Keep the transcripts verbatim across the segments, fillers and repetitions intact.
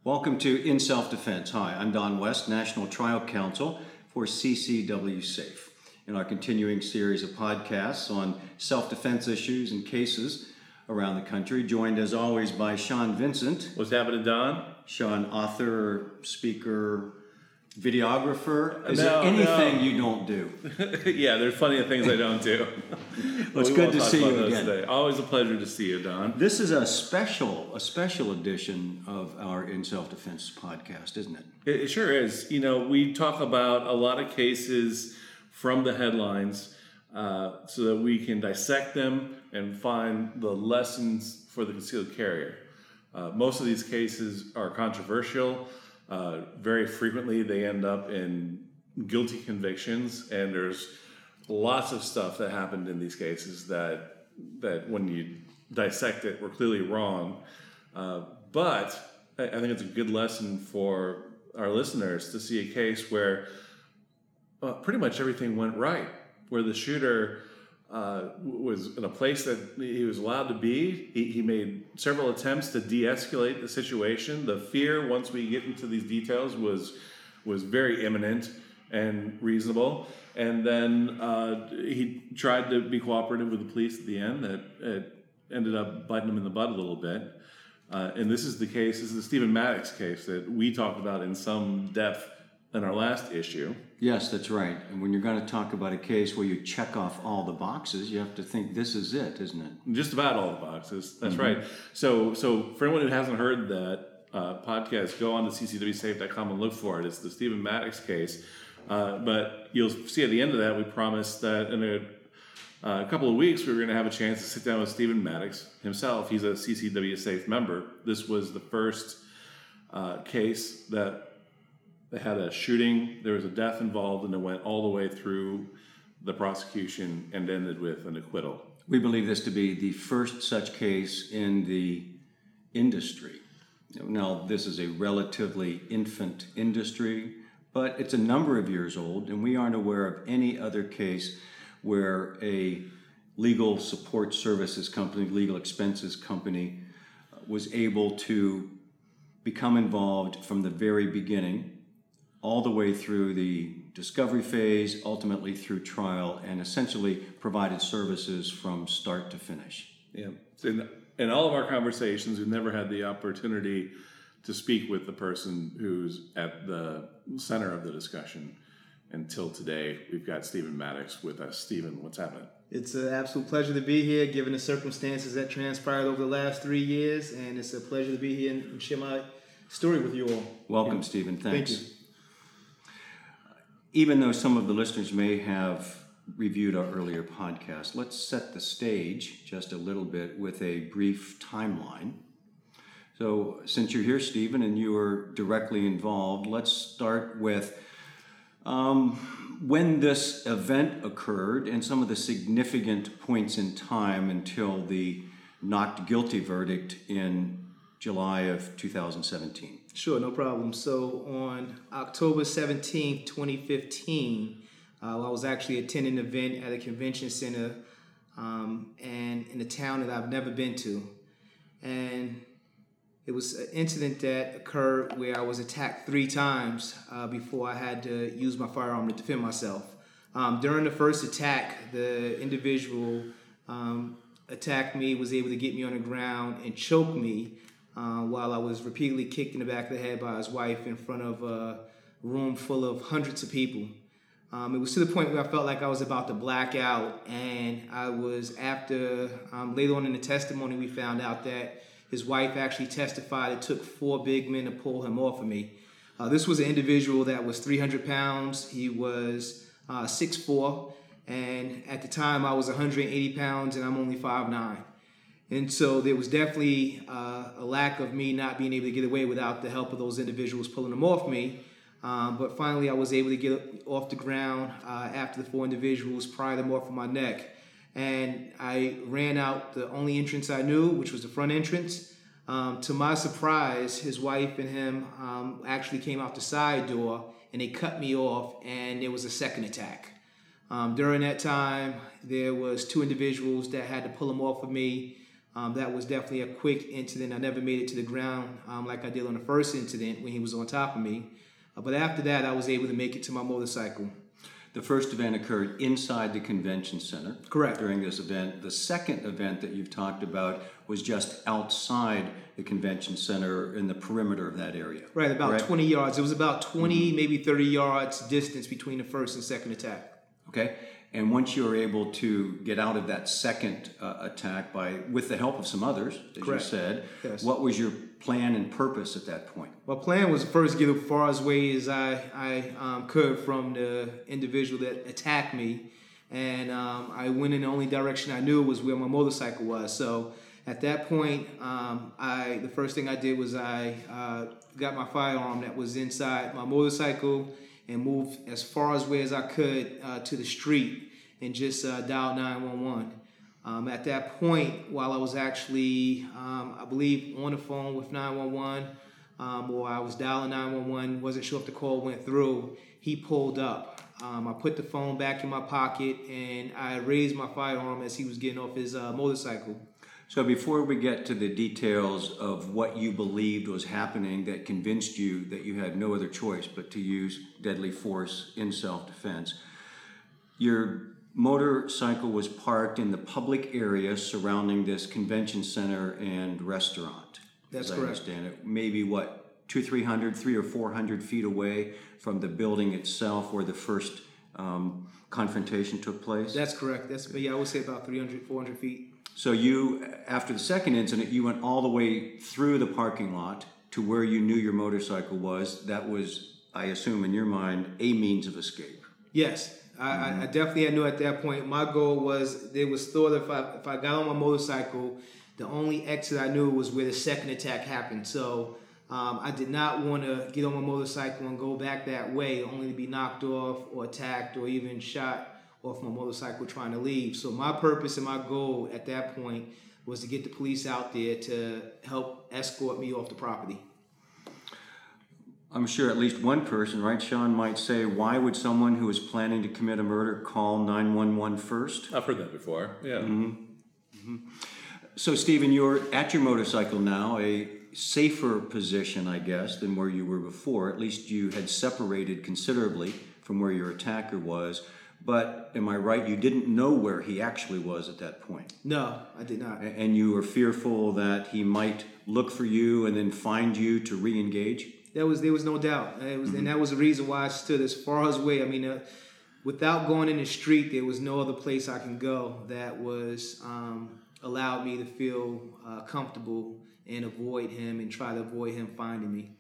Welcome to In Self-Defense. Hi, I'm Don West, National Trial Counsel for C C W SAFE. In our continuing series of podcasts on self-defense issues and cases around the country, joined as always by Sean Vincent. What's happening, Don? Sean, author, speaker, videographer. Is no, there anything no. you don't do? Yeah, there's plenty of things I don't do. Well, it's good to see you again. Today. Always a pleasure to see you, Don. This is a special, a special edition of our In Self-Defense podcast, isn't it? It, it sure is. You know, we talk about a lot of cases from the headlines uh, so that we can dissect them and find the lessons for the concealed carrier. Uh, most of these cases are controversial. Uh, very frequently, they end up in guilty convictions, and there's lots of stuff that happened in these cases that that when you dissect it were clearly wrong. Uh, but I, I think it's a good lesson for our listeners to see a case where uh, pretty much everything went right, where the shooter uh, was in a place that he was allowed to be. He, he made several attempts to de-escalate the situation. The fear, once we get into these details, was was very imminent and reasonable. And then uh, he tried to be cooperative with the police at the end. That it ended up biting him in the butt a little bit. Uh, and this is the case, this is the Stephen Maddox case that we talked about in some depth in our last issue. Yes, that's right. And when you're going to talk about a case where you check off all the boxes, you have to think this is it, isn't it? Just about all the boxes. That's Mm-hmm. right. So, so for anyone who hasn't heard that uh, podcast, go on to c c w safe dot com and look for it. It's the Stephen Maddox case. Uh, but you'll see at the end of that, we promised that in a, uh, a couple of weeks, we were going to have a chance to sit down with Stephen Maddox himself. He's a C C W SAFE member. This was the first uh, case that they had a shooting, there was a death involved, and it went all the way through the prosecution and ended with an acquittal. We believe this to be the first such case in the industry. Now, this is a relatively infant industry, but it's a number of years old, and we aren't aware of any other case where a legal support services company, legal expenses company, was able to become involved from the very beginning, all the way through the discovery phase, ultimately through trial, and essentially provided services from start to finish. Yeah. In, in all of our conversations, we've never had the opportunity to speak with the person who's at the center of the discussion. Until today, we've got Stephen Maddox with us. Stephen, what's happening? It's an absolute pleasure to be here, given the circumstances that transpired over the last three years, and it's a pleasure to be here and share my story with you all. Welcome, yeah. Stephen. Thanks. Thank you. Even though some of the listeners may have reviewed our earlier podcast, let's set the stage just a little bit with a brief timeline. So since you're here, Stephen, and you were directly involved, let's start with um, when this event occurred and some of the significant points in time until the not guilty verdict in July of two thousand seventeen. Sure, no problem. So on October seventeenth, twenty fifteen, uh, I was actually attending an event at a convention center um, and in a town that I've never been to. And it was an incident that occurred where I was attacked three times uh, before I had to use my firearm to defend myself. Um, during the first attack, the individual um, attacked me, was able to get me on the ground and choke me uh, while I was repeatedly kicked in the back of the head by his wife in front of a room full of hundreds of people. Um, it was to the point where I felt like I was about to black out, and I was after, um, later on in the testimony, we found out that his wife actually testified it took four big men to pull him off of me. Uh, this was an individual that was three hundred pounds. He was uh, six foot four, and at the time I was one hundred eighty pounds, and I'm only five foot nine. And so there was definitely uh, a lack of me not being able to get away without the help of those individuals pulling them off me. Um, but finally I was able to get off the ground uh, after the four individuals pried them off of my neck. And I ran out the only entrance I knew, which was the front entrance. Um, to my surprise, his wife and him um, actually came out the side door, and they cut me off, and there was a second attack. Um, during that time, there was two individuals that had to pull him off of me. Um, that was definitely a quick incident. I never made it to the ground um, like I did on the first incident when he was on top of me. Uh, but after that, I was able to make it to my motorcycle. The first event occurred inside the convention center. Correct. During this event. The second event that you've talked about was just outside the convention center in the perimeter of that area. Right, about correct? twenty yards. It was about twenty, mm-hmm. maybe thirty yards distance between the first and second attack. Okay. And once you were able to get out of that second uh, attack by, with the help of some others, as Correct. you said, yes. What was your plan and purpose at that point? My plan was first get as far as away as I, I um, could from the individual that attacked me. And um, I went in the only direction I knew was where my motorcycle was. So at that point, um, I the first thing I did was I uh, got my firearm that was inside my motorcycle and moved as far as away as I could uh, to the street and just uh, dialed nine one one. Um, at that point, while I was actually, um, I believe, on the phone with nine one one, um, or I was dialing nine one one, wasn't sure if the call went through, he pulled up. Um, I put the phone back in my pocket and I raised my firearm as he was getting off his uh, motorcycle. So before we get to the details of what you believed was happening that convinced you that you had no other choice but to use deadly force in self-defense, your motorcycle was parked in the public area surrounding this convention center and restaurant. That's as correct. I understand it. Maybe what, two, three hundred, three or four hundred feet away from the building itself where the first um, confrontation took place? That's correct. That's, yeah, I would say about three hundred, four hundred feet. So you, after the second incident, you went all the way through the parking lot to where you knew your motorcycle was. That was, I assume in your mind, a means of escape. Yes, I, mm-hmm. I, I definitely knew at that point. My goal was, there was thought if I, if I got on my motorcycle, the only exit I knew was where the second attack happened. So um, I did not want to get on my motorcycle and go back that way, only to be knocked off or attacked or even shot off my motorcycle trying to leave. So my purpose and my goal at that point was to get the police out there to help escort me off the property. I'm sure at least one person, right, Sean, might say, why would someone who is planning to commit a murder call nine one one first? I've heard that before, yeah. Mm-hmm. Mm-hmm. So, Stephen, you're at your motorcycle now, a safer position, I guess, than where you were before. At least you had separated considerably from where your attacker was. But am I right, you didn't know where he actually was at that point? No, I did not. And you were fearful that he might look for you and then find you to re-engage? There was, there was no doubt. It was, mm-hmm. And that was the reason why I stood as far as away. I mean, uh, without going in the street, there was no other place I can go that was um, allowed me to feel uh, comfortable and avoid him and try to avoid him finding me.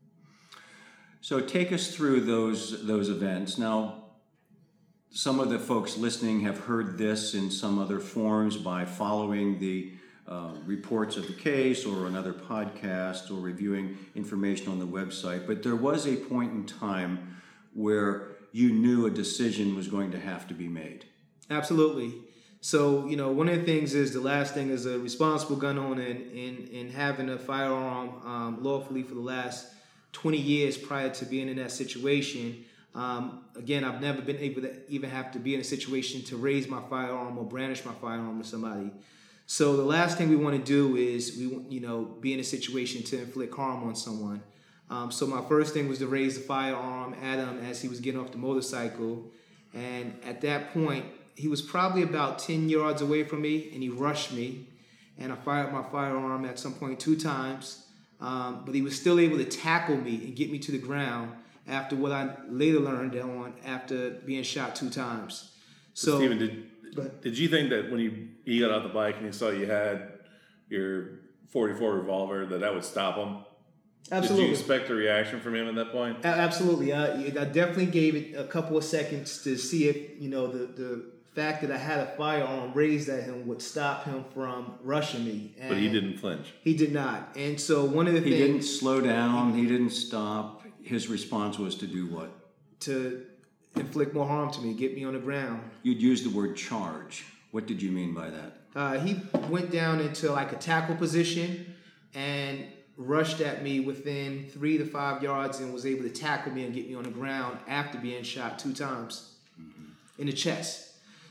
So take us through those those events. Now, some of the folks listening have heard this in some other forms by following the uh, reports of the case or another podcast or reviewing information on the website. But there was a point in time where you knew a decision was going to have to be made. Absolutely. So, you know, one of the things is the last thing is a responsible gun owner and, and, and having a firearm um, lawfully for the last twenty years prior to being in that situation. Um, again, I've never been able to even have to be in a situation to raise my firearm or brandish my firearm to somebody. So the last thing we want to do is we, you know, be in a situation to inflict harm on someone. Um, so my first thing was to raise the firearm at him as he was getting off the motorcycle. And at that point, he was probably about ten yards away from me and he rushed me. And I fired my firearm at some point two times. Um, but he was still able to tackle me and get me to the ground after what I later learned on after being shot two times. So, so Stephen, did did you think that when you, he got off the bike and he saw you had your forty-four revolver that that would stop him? Absolutely. Did you expect a reaction from him at that point? Absolutely. I, I definitely gave it a couple of seconds to see if, you know, the, the fact that I had a firearm raised at him would stop him from rushing me. And but he didn't flinch. He did not. And so one of the he things... He didn't slow down. He didn't stop. His response was to do what? To inflict more harm to me, get me on the ground. You'd use the word charge. What did you mean by that? Uh, he went down into like a tackle position and rushed at me within three to five yards and was able to tackle me and get me on the ground after being shot two times mm-hmm. in the chest.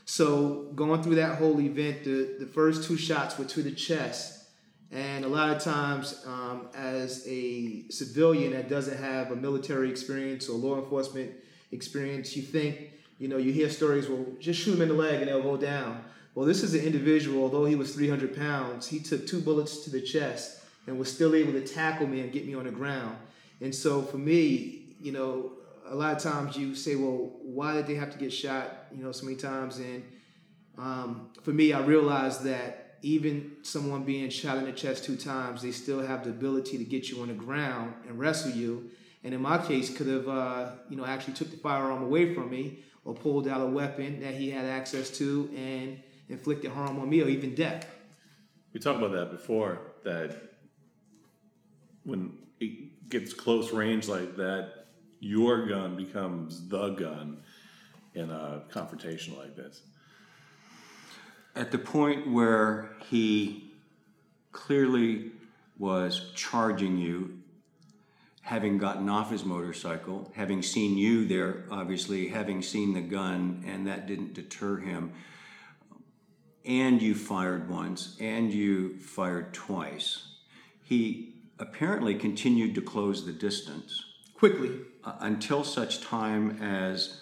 So going through that whole event, the, the first two shots were to the chest. And a lot of times, um, as a civilian that doesn't have a military experience or law enforcement experience, you think, you know, you hear stories, well, just shoot him in the leg and they'll go down. Well, this is an individual, although he was three hundred pounds, he took two bullets to the chest and was still able to tackle me and get me on the ground. And so for me, you know, a lot of times you say, well, why did they have to get shot, you know, so many times? And um, for me, I realized that even someone being shot in the chest two times, they still have the ability to get you on the ground and wrestle you. And in my case, could have, uh, you know, actually took the firearm away from me or pulled out a weapon that he had access to and inflicted harm on me or even death. We talked about that before, that when it gets close range like that, your gun becomes the gun in a confrontation like this. At the point where he clearly was charging you, having gotten off his motorcycle, having seen you there, obviously, having seen the gun, and that didn't deter him, and you fired once, and you fired twice, he apparently continued to close the distance. Quickly. Uh, until such time as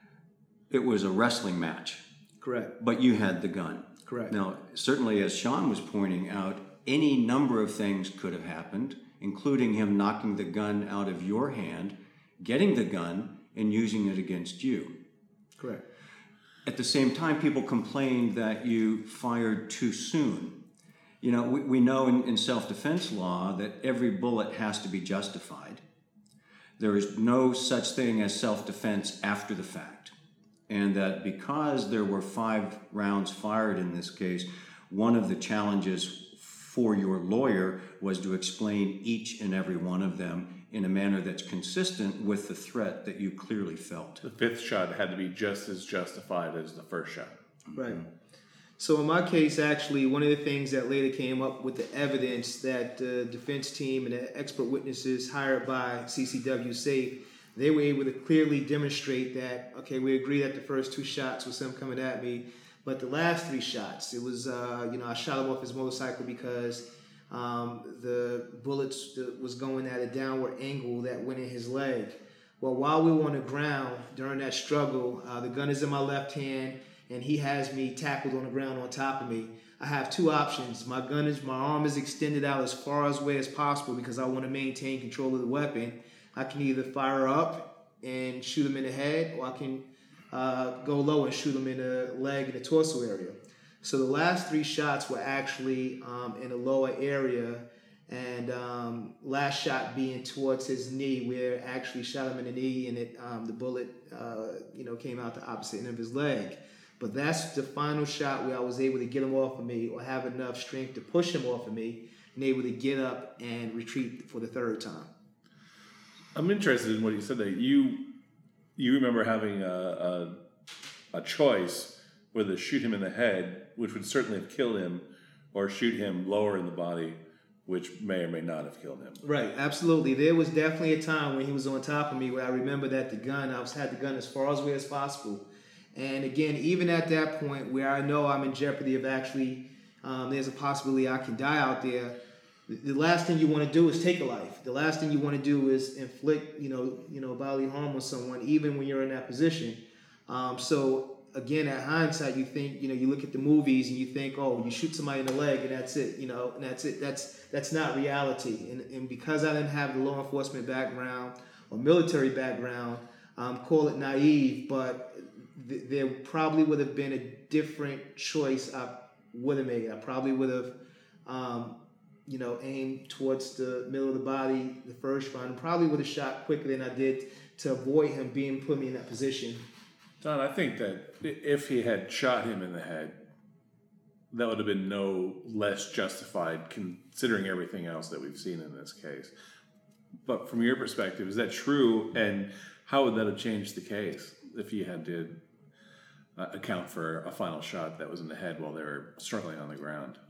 it was a wrestling match. Correct. But you had the gun. Correct. Now, certainly, as Sean was pointing out, any number of things could have happened, including him knocking the gun out of your hand, getting the gun, and using it against you. Correct. At the same time, people complained that you fired too soon. You know, we, we know in, in self-defense law that every bullet has to be justified. There is no such thing as self-defense after the fact. And that because there were five rounds fired in this case, one of the challenges for your lawyer was to explain each and every one of them in a manner that's consistent with the threat that you clearly felt. The fifth shot had to be just as justified as the first shot. Right. So in my case, actually, one of the things that later came up with the evidence that the defense team and the expert witnesses hired by C C W SAFE, they were able to clearly demonstrate that, okay, we agree that the first two shots was him coming at me, but the last three shots, it was, uh, you know, I shot him off his motorcycle because um, the bullets that was going at a downward angle that went in his leg. Well, while we were on the ground during that struggle, uh, the gun is in my left hand, and he has me tackled on the ground on top of me. I have two options. My gun is, my arm is extended out as far as away as possible because I want to maintain control of the weapon. I can either fire up and shoot him in the head, or I can uh, go low and shoot him in the leg and the torso area. So the last three shots were actually um, in the lower area, and um, last shot being towards his knee, where I actually shot him in the knee, and it um, the bullet uh, you know came out the opposite end of his leg. But that's the final shot where I was able to get him off of me or have enough strength to push him off of me and able to get up and retreat for the third time. I'm interested in what you said there. You you remember having a, a, a choice whether to shoot him in the head, which would certainly have killed him, or shoot him lower in the body, which may or may not have killed him. Right, absolutely. There was definitely a time when he was on top of me where I remember that the gun, I was had the gun as far away as possible. And again, even at that point where I know I'm in jeopardy of actually, um, there's a possibility I can die out there, the last thing you want to do is take a life. The last thing you want to do is inflict, you know, you know, bodily harm on someone, even when you're in that position. Um, so again, at hindsight, you think, you know, you look at the movies and you think, oh, you shoot somebody in the leg and that's it, you know, and that's it. That's that's not reality. And, and because I didn't have the law enforcement background or military background, um, call it naive, but th- there probably would have been a different choice I would have made. I probably would have, um, you know, aimed towards the middle of the body the first round. Probably would have shot quicker than I did to avoid him being put me in that position. Don, I think that if he had shot him in the head, that would have been no less justified considering everything else that we've seen in this case. But from your perspective, is that true? And how would that have changed the case if he had to uh, account for a final shot that was in the head while they were struggling on the ground?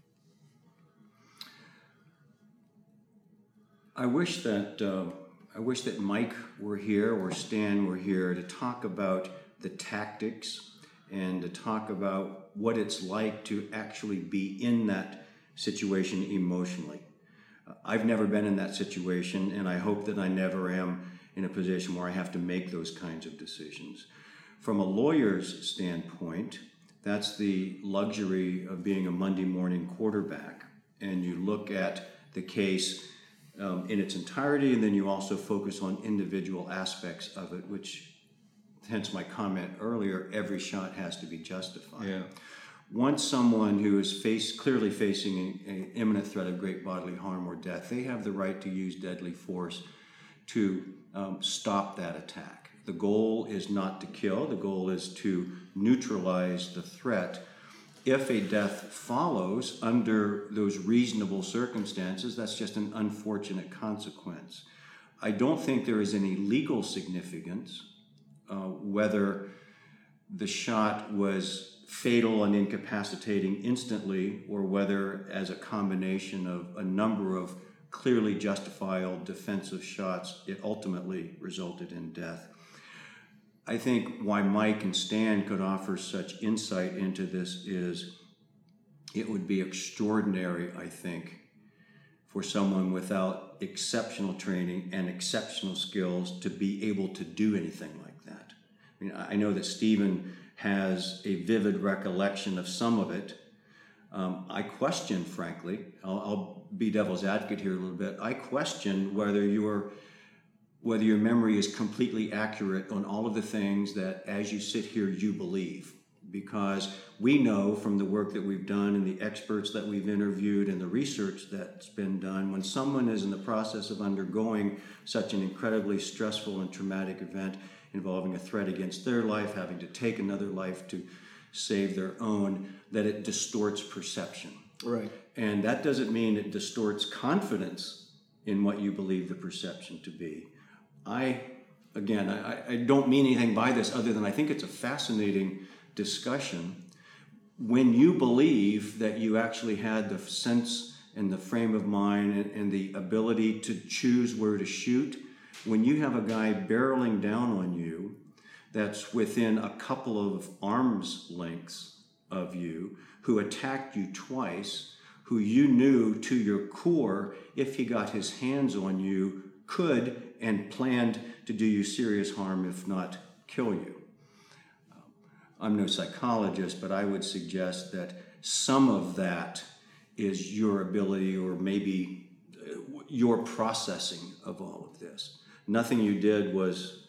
I wish that uh, I wish that Mike were here or Stan were here to talk about the tactics and to talk about what it's like to actually be in that situation emotionally. I've never been in that situation, and I hope that I never am in a position where I have to make those kinds of decisions. From a lawyer's standpoint, that's the luxury of being a Monday morning quarterback. And you look at the case um, in its entirety, and then you also focus on individual aspects of it, which, hence my comment earlier, every shot has to be justified. Yeah. Once someone who is face, clearly facing an imminent threat of great bodily harm or death, they have the right to use deadly force to um, stop that attack. The goal is not to kill. The goal is to neutralize the threat. If a death follows under those reasonable circumstances, that's just an unfortunate consequence. I don't think there is any legal significance uh, whether the shot was fatal and incapacitating instantly, or whether as a combination of a number of clearly justifiable defensive shots, it ultimately resulted in death. I think why Mike and Stan could offer such insight into this is it would be extraordinary, I think, for someone without exceptional training and exceptional skills to be able to do anything like that. I mean, I know that Stephen has a vivid recollection of some of it. Um, I question, frankly, I'll, I'll be devil's advocate here a little bit. I question whether your whether your memory is completely accurate on all of the things that, as you sit here, you believe. Because we know from the work that we've done and the experts that we've interviewed and the research that's been done, when someone is in the process of undergoing such an incredibly stressful and traumatic event involving a threat against their life, having to take another life to save their own, that it distorts perception. Right. And that doesn't mean it distorts confidence in what you believe the perception to be. I, again, I, I don't mean anything by this other than I think it's a fascinating discussion. When you believe that you actually had the sense and the frame of mind and, and the ability to choose where to shoot, when you have a guy barreling down on you that's within a couple of arms lengths of you, who attacked you twice, who you knew to your core, if he got his hands on you, could and planned to do you serious harm, if not kill you. I'm no psychologist, but I would suggest that some of that is your ability, or maybe your processing of all of this. Nothing you did was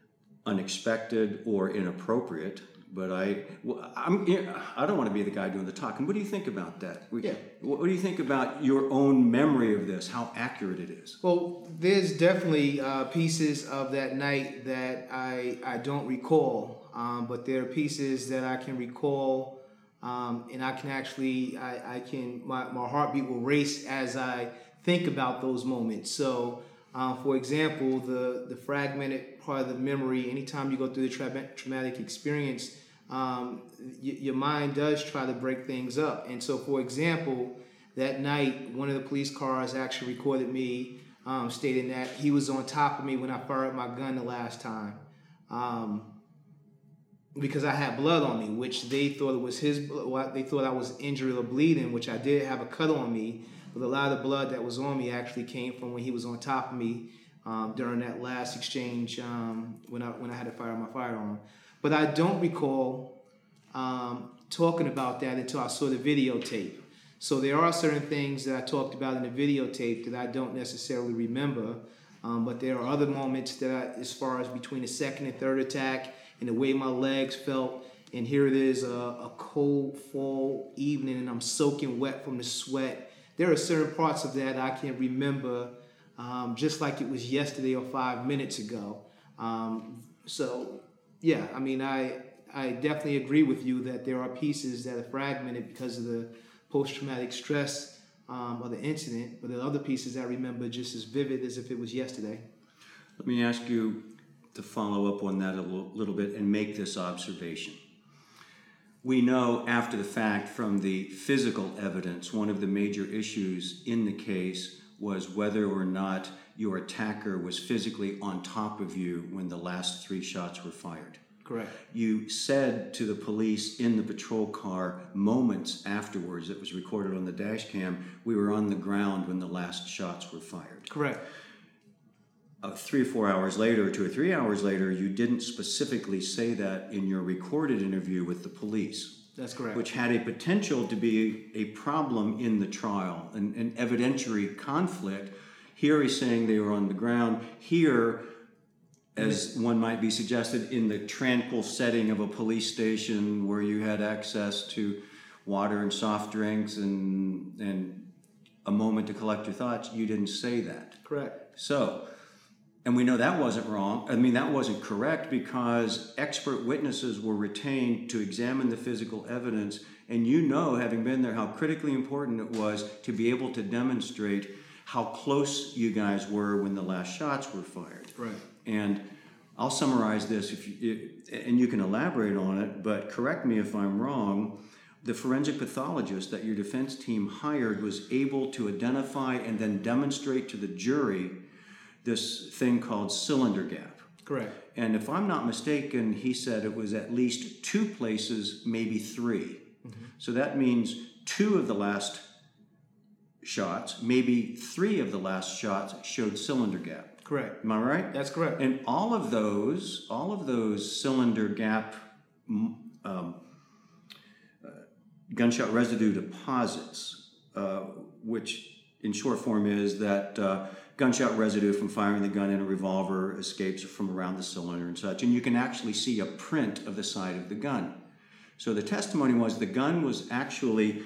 unexpected or inappropriate, but I, I'm, I don't want to be the guy doing the talking. What do you think about that? Yeah. What do you think about your own memory of this, how accurate it is? Well, there's definitely uh, pieces of that night that I, I don't recall, um, but there are pieces that I can recall, um, and I can actually, I, I can, my, my heartbeat will race as I think about those moments. So, uh, for example, the, the fragmented part of the memory, anytime you go through the tra- traumatic experience, um, y- your mind does try to break things up. And so, for example, that night, one of the police cars actually recorded me um, stating that he was on top of me when I fired my gun the last time. Um, because I had blood on me, which they thought it was his blood. They thought I was injured or bleeding, which I did have a cut on me. But a lot of the blood that was on me actually came from when he was on top of me um, during that last exchange um, when I when I had to fire my firearm. But I don't recall um, talking about that until I saw the videotape. So there are certain things that I talked about in the videotape that I don't necessarily remember. Um, but there are other moments that I, as far as between the second and third attack and the way my legs felt, and here it is, a, a cold fall evening and I'm soaking wet from the sweat. There are certain parts of that I can remember um, just like it was yesterday or five minutes ago. Um, so, yeah, I mean, I I definitely agree with you that there are pieces that are fragmented because of the post-traumatic stress um, of the incident, but there are other pieces I remember just as vivid as if it was yesterday. Let me ask you to follow up on that a little, little bit and make this observation. We know after the fact from the physical evidence, one of the major issues in the case was whether or not your attacker was physically on top of you when the last three shots were fired. Correct. You said to the police in the patrol car moments afterwards, it was recorded on the dash cam, we were on the ground when the last shots were fired. Correct. Uh, three or four hours later, two or three hours later, you didn't specifically say that in your recorded interview with the police. That's correct. Which had a potential to be a problem in the trial, an, an evidentiary conflict. Here he's saying they were on the ground. Here, as one might be suggested, in the tranquil setting of a police station where you had access to water and soft drinks and, and a moment to collect your thoughts, you didn't say that. Correct. So, and we know that wasn't wrong. I mean, that wasn't correct because expert witnesses were retained to examine the physical evidence. And you know, having been there, how critically important it was to be able to demonstrate how close you guys were when the last shots were fired. Right. And I'll summarize this, if you, and you can elaborate on it, but correct me if I'm wrong. The forensic pathologist that your defense team hired was able to identify and then demonstrate to the jury this thing called cylinder gap. Correct. And if I'm not mistaken, he said it was at least two places, maybe three. Mm-hmm. So that means two of the last shots, maybe three of the last shots showed cylinder gap. Correct. Am I right? That's correct. And all of those, all of those cylinder gap um, uh, gunshot residue deposits, uh, which in short form is that uh, gunshot residue from firing the gun in a revolver escapes from around the cylinder and such, and you can actually see a print of the side of the gun. So the testimony was the gun was actually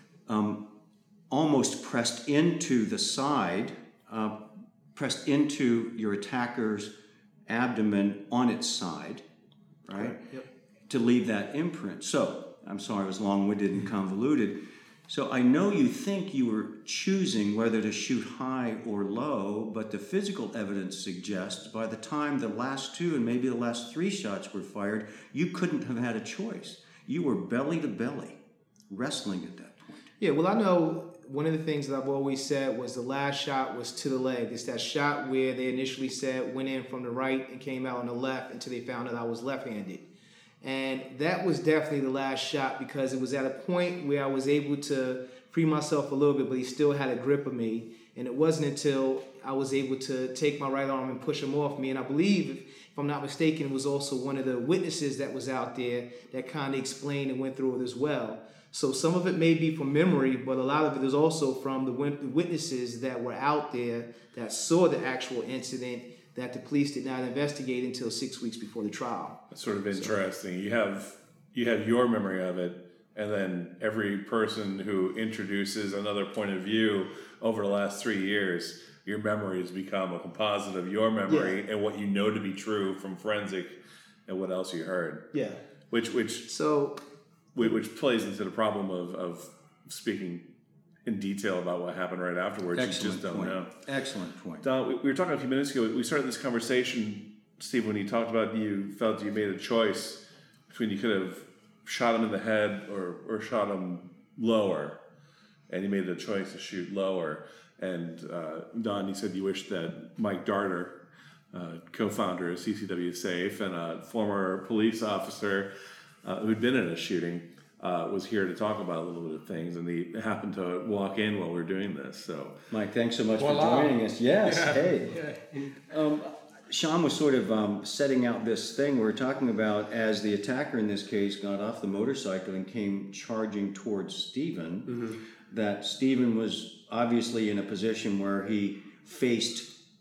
um, almost pressed into the side, uh, pressed into your attacker's abdomen on its side, right? Right. Yep. To leave that imprint. So, I'm sorry, I was long-winded and convoluted. So I know you think you were choosing whether to shoot high or low, but the physical evidence suggests by the time the last two and maybe the last three shots were fired, you couldn't have had a choice. You were belly to belly, wrestling at that point. Yeah, well, I know one of the things that I've always said was the last shot was to the leg. It's that shot where they initially said went in from the right and came out on the left until they found that I was left-handed. And that was definitely the last shot because it was at a point where I was able to free myself a little bit, but he still had a grip of me. And it wasn't until I was able to take my right arm and push him off me. And I believe, if I'm not mistaken, it was also one of the witnesses that was out there that kind of explained and went through it as well. So some of it may be from memory, but a lot of it is also from the witnesses that were out there that saw the actual incident that the police did not investigate until six weeks before the trial. That's sort of interesting. You have you have your memory of it, and then every person who introduces another point of view over the last three years, your memory has become a composite of your memory yeah. and what you know to be true from forensic and what else you heard. Yeah. Which which so which plays into the problem of, of speaking in detail about what happened right afterwards. Excellent you just don't point. know. Excellent point. Don, we, we were talking a few minutes ago. We started this conversation, Steve, when you talked about you felt you made a choice between you could have shot him in the head or, or shot him lower, and you made the choice to shoot lower. And uh, Don, you said you wished that Mike Darter, uh, co-founder of C C W Safe and a former police officer uh, who'd been in a shooting, Uh, was here to talk about a little bit of things, and he happened to walk in while we we're doing this. So, Mike, thanks so much Voila. for joining us. Yes, Yeah. hey. Yeah. Um, Sean was sort of um, setting out this thing we were talking about as the attacker in this case got off the motorcycle and came charging towards Stephen, mm-hmm. that Stephen was obviously in a position where he faced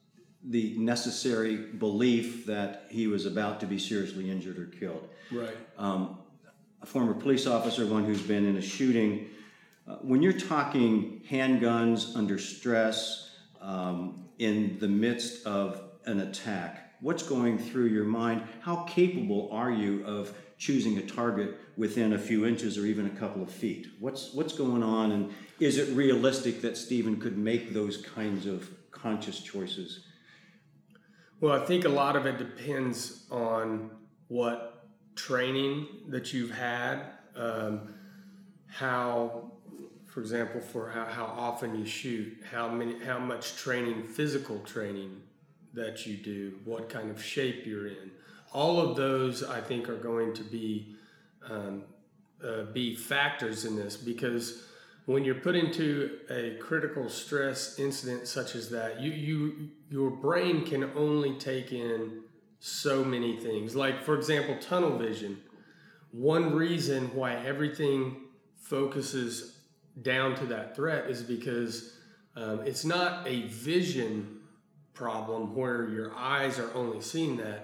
the necessary belief that he was about to be seriously injured or killed. Right. Um, a former police officer, one who's been in a shooting. Uh, when you're talking handguns under stress, um, in the midst of an attack, what's going through your mind? How capable are you of choosing a target within a few inches or even a couple of feet? What's what's going on, and is it realistic that Stephen could make those kinds of conscious choices? Well, I think a lot of it depends on what training that you've had, um, how, for example, for how, how often you shoot, how many, how much training, physical training that you do, what kind of shape you're in. all of those I think are going to be um, uh, be factors in this, because when you're put into a critical stress incident such as that, you you your brain can only take in so many things. Like, for example, tunnel vision. One reason why everything focuses down to that threat is because um, it's not a vision problem where your eyes are only seeing that.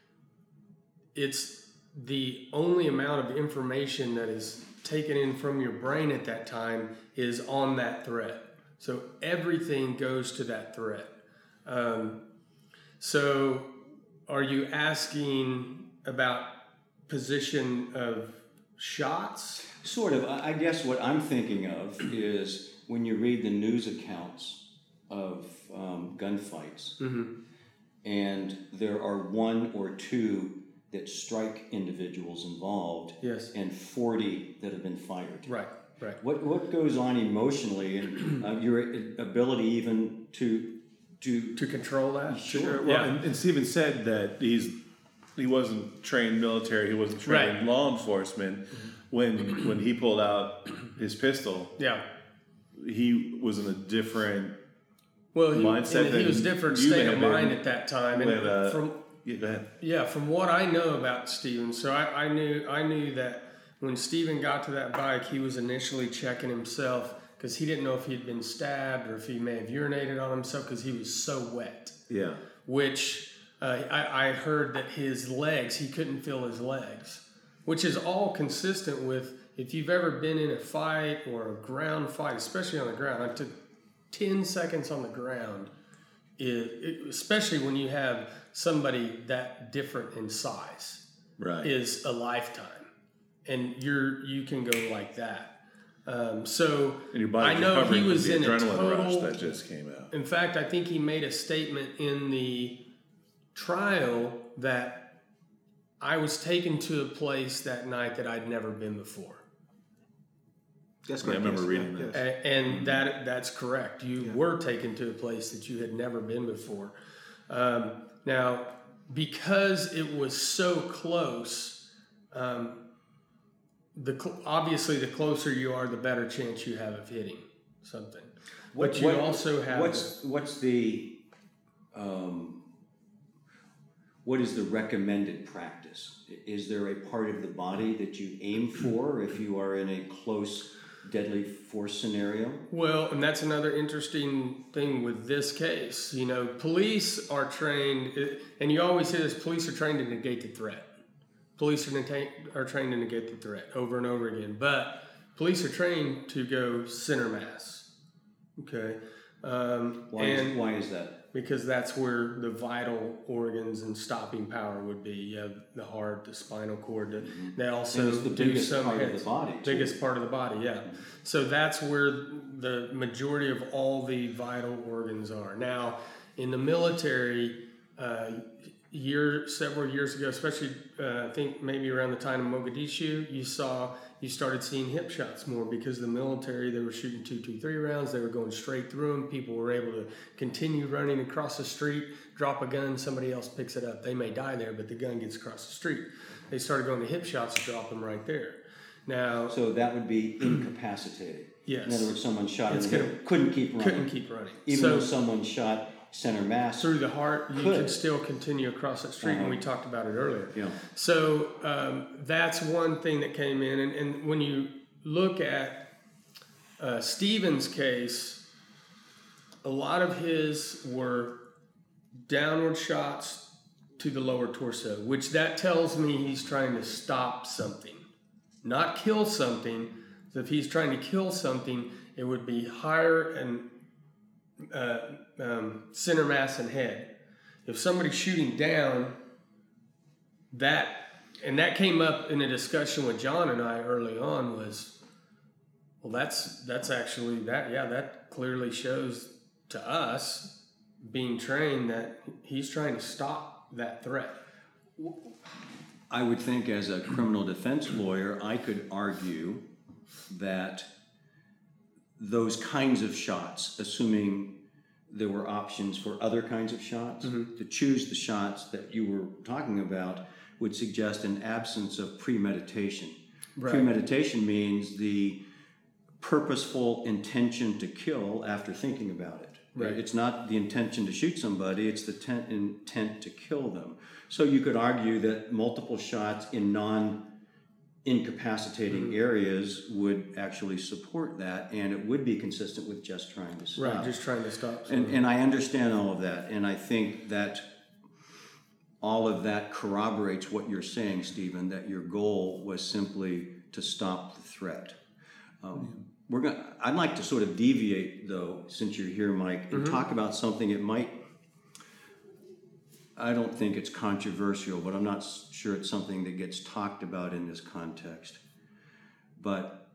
It's the only amount of information that is taken in from your brain at that time is on that threat. So everything goes to that threat. Um, so are you asking about position of shots? Sort of. I I guess what I'm thinking of is when you read the news accounts of um, gunfights, Mm-hmm. and there are one or two that strike individuals involved, Yes. and forty that have been fired. Right, right. What what goes on emotionally, and uh, your ability even to to To control that? Sure. Well, Yeah. and, and Stephen said that he's he wasn't trained military, he wasn't trained Right. law enforcement. When when he pulled out his pistol, Yeah. he was in a different Well, he, mindset and he was than different you may state have of been mind at that time. And with, uh, from yeah, go ahead. yeah, from what I know about Steven, so I, I knew I knew that when Steven got to that bike, he was initially checking himself because he didn't know if he'd been stabbed or if he may have urinated on himself because he was so wet. Yeah. Which uh, I, I heard that his legs, he couldn't feel his legs, which is all consistent with if you've ever been in a fight or a ground fight, especially on the ground. I took ten seconds on the ground, it, it, especially when you have somebody that different in size, Right. is a lifetime, and you're you can go like that. Um, so And your body's I know he recovering from was the in a adrenaline rush total. that just came out. In fact, I think he made a statement in the trial that I was taken to a place that night that I'd never been before. That's Yeah, I correct. remember yes, reading yeah, that. yes. A- And that that's correct. You Yeah. were taken to a place that you had never been before. Um, now, because it was so close, um, the cl- obviously the closer you are, the better chance you have of hitting something. What- but you what- also have what's what's the um, what is the recommended practice? Is there a part of the body that you aim for if you are in a close deadly force scenario? Well, and that's another interesting thing with this case. You know, police are trained, and you always hear this: police are trained to negate the threat. Police are, neta- are trained to negate the threat over and over again. But police are trained to go center mass. Okay, um, Why and is, why is that? because that's where the vital organs and stopping power would be. You have the heart, the spinal cord. The, They also And it's the do biggest some part of heads- the body, too. Biggest part of the body, yeah. So that's where the majority of all the vital organs are. Now, in the military, uh, year several years ago, especially uh, I think maybe around the time of Mogadishu, you saw you started seeing hip shots more because the military, they were shooting two two three rounds, they were going straight through them. People were able to continue running across the street, drop a gun, somebody else picks it up. They may die there, but the gun gets across the street. They started going to hip shots to drop them right there. Now, So that would be incapacitating. Yes. In other words, someone shot in It's the gonna- hip, couldn't keep running. couldn't keep running. Even so though someone shot center mass. through the heart, you Could. can still continue across that street, and Uh-huh. we talked about it earlier. Yeah. So um, that's one thing that came in, and, and when you look at uh, Stephen's case, a lot of his were downward shots to the lower torso, which that tells me he's trying to stop something, not kill something. So if he's trying to kill something, it would be higher and uh, um, center mass and head. If somebody's shooting down, that and that came up in a discussion with John and I early on was, well, that's that's actually that yeah that clearly shows to us being trained that he's trying to stop that threat. I would think as a criminal defense lawyer, I could argue that those kinds of shots, assuming there were options for other kinds of shots. Mm-hmm. To choose the shots that you were talking about would suggest an absence of premeditation. Right. Premeditation means the purposeful intention to kill after thinking about it. Right. It's not the intention to shoot somebody, it's the ten- intent to kill them. So you could argue that multiple shots in non-incapacitating Mm-hmm. areas would actually support that, and it would be consistent with just trying to stop. Right, just trying to stop. And, and I understand all of that, and I think that all of that corroborates what you're saying, Stephen, that your goal was simply to stop the threat. Um, we're going. I'd like to sort of deviate, though, since you're here, Mike, and Mm-hmm. talk about something. It might. I don't think it's controversial, but I'm not sure it's something that gets talked about in this context. But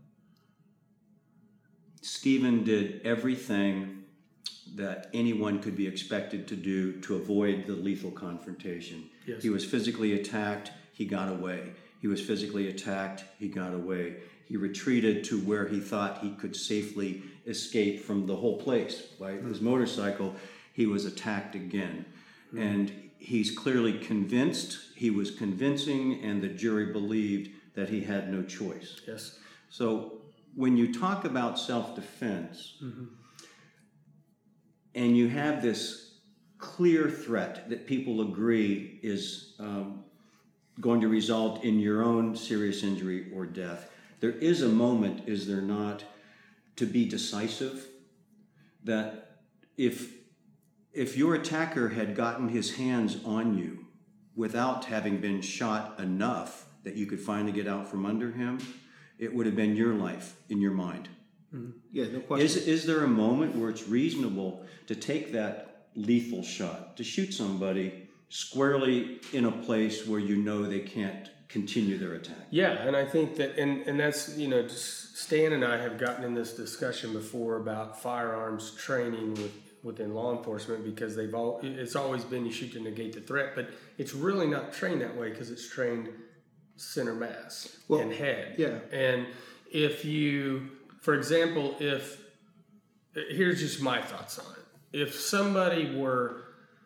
Stephen did everything that anyone could be expected to do to avoid the lethal confrontation. Yes. He was physically attacked, he got away. He was physically attacked, he got away. He retreated to where he thought he could safely escape from the whole place. By his motorcycle, he was attacked again. Mm-hmm. And he's clearly convinced, he was convincing, and the jury believed that he had no choice. Yes. So when you talk about self-defense, Mm-hmm. and you have this clear threat that people agree is um, going to result in your own serious injury or death, there is a moment, is there not, to be decisive, that if if your attacker had gotten his hands on you without having been shot enough that you could finally get out from under him, it would have been your life in your mind. Mm-hmm. Yeah, no question. Is, is there a moment where it's reasonable to take that lethal shot, to shoot somebody squarely in a place where you know they can't continue their attack? Yeah, and I think that, and, and that's, you know, just Stan and I have gotten in this discussion before about firearms training with, within law enforcement, because they've all, it's always been you shoot to negate the threat, but it's really not trained that way because it's trained center mass Well, and head. yeah. And if you, for example, if, here's just my thoughts on it. If somebody were,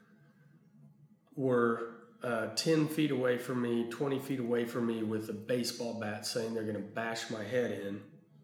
were uh, ten feet away from me, twenty feet away from me with a baseball bat saying they're going to bash my head in,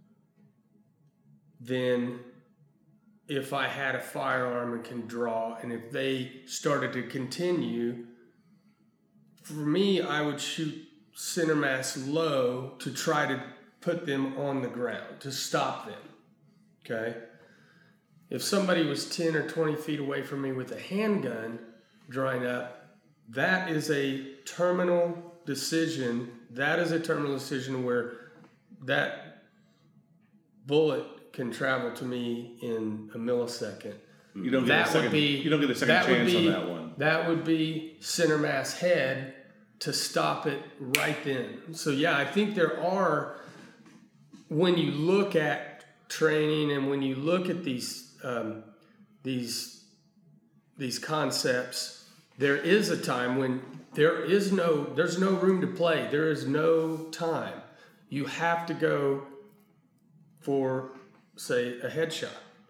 then if I had a firearm and can draw, and if they started to continue, for me, I would shoot center mass low to try to put them on the ground, to stop them, okay? If somebody was ten or twenty feet away from me with a handgun drawing up, that is a terminal decision. That is a terminal decision where that bullet can travel to me in a millisecond. You don't get That a second. would be you don't get a second that would chance be, on that one. That would be center mass head to stop it right then. So yeah, I think there are, when you look at training and when you look at these um, these these concepts, there is a time when there is no there's no room to play. There is no time. You have to go for, say, a headshot.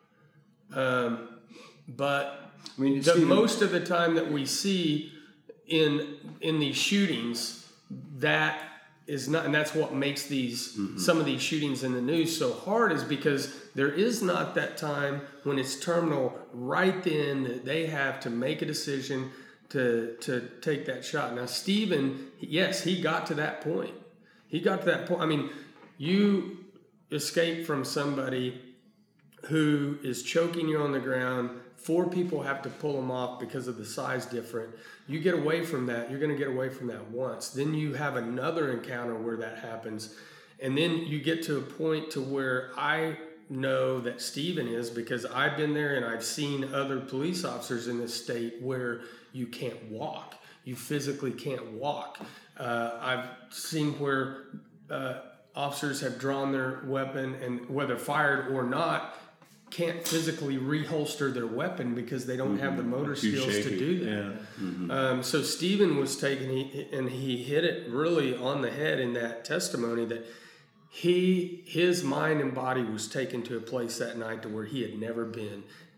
Um, but I mean, the Stephen, most of the time that we see in in these shootings, that is not, and that's what makes these mm-hmm. some of these shootings in the news so hard, is because there is not that time when it's terminal right then that they have to make a decision to to take that shot. Now, Stephen, yes, he got to that point. He got to that point. I mean, you escape from somebody who is choking you on the ground. Four people have to pull them off because of the size difference. You get away from that. You're going to get away from that once. Then you have another encounter where that happens. And then you get to a point to where I know that Stephen is, because I've been there and I've seen other police officers in this state where you can't walk. You physically can't walk. Uh, I've seen where uh, officers have drawn their weapon and, whether fired or not, can't physically reholster their weapon because they don't mm-hmm. have the motor Too skills shaky. to do that. Yeah. Mm-hmm. Um, so Stephen was taken, he, and he hit it really on the head in that testimony, that he his mind and body was taken to a place that night to where he had never been.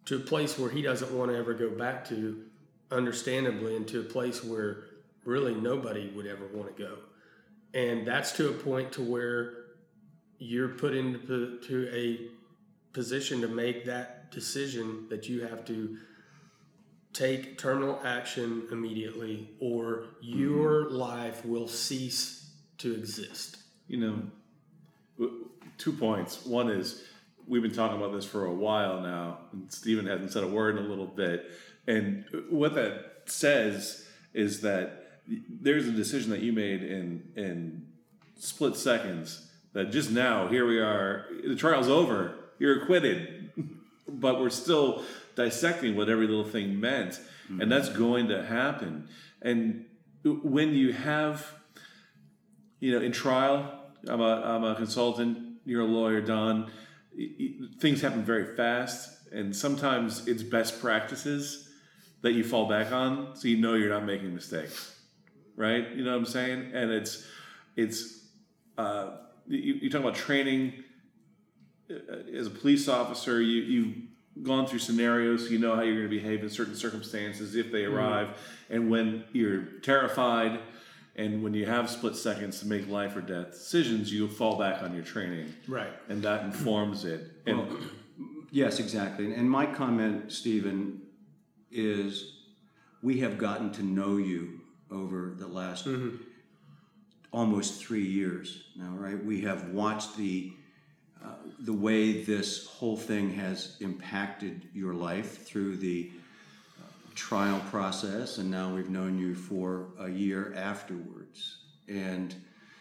to a place where he doesn't want to ever go back to, understandably, and to a place where really nobody would ever want to go. And that's to a point to where you're put into to a position to make that decision that you have to take terminal action immediately, or your mm-hmm. life will cease to exist. You know, two points. One is, we've been talking about this for a while now, and Stephen hasn't said a word in a little bit. And what that says is that there's a decision that you made in in split seconds, that just now, here we are, the trial's over, you're acquitted, but we're still dissecting what every little thing meant, mm-hmm. and that's going to happen. And when you have, you know, in trial, I'm a, I'm a consultant, you're a lawyer, Don, things happen very fast, and sometimes it's best practices that you fall back on, so you know you're not making mistakes, right? You know what I'm saying? And it's, it's, uh, you, you talk about training as a police officer, you, you've gone through scenarios, so you know how you're going to behave in certain circumstances if they arrive, mm-hmm. and when you're terrified, and when you have split seconds to make life or death decisions, you fall back on your training. Right. And that informs it. And well, yes, exactly. And my comment, Stephen, is we have gotten to know you over the last mm-hmm. almost three years now, right? We have watched the uh, the way this whole thing has impacted your life through the trial process, and now we've known you for a year afterwards. And